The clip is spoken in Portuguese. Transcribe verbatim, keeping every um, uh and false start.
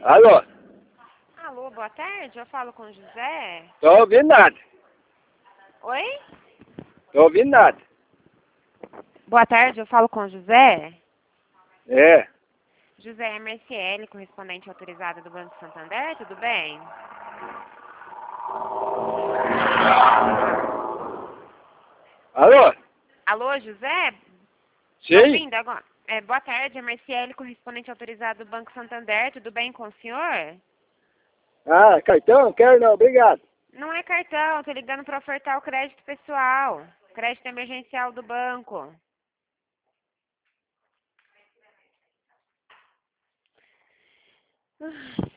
Alô? Alô, boa tarde, eu falo com o José. Tô ouvindo nada. Oi? Tô ouvindo nada. Boa tarde, eu falo com o José. É. José M S L, correspondente autorizado do Banco Santander, tudo bem? Alô? Alô, José? Tá Sim? ouvindo agora? É, boa tarde, M S L, correspondente autorizado do Banco Santander, tudo bem com o senhor? Ah, cartão? Quero não, obrigado. Não é cartão, tô ligando para ofertar o crédito pessoal, crédito emergencial do banco. Ah,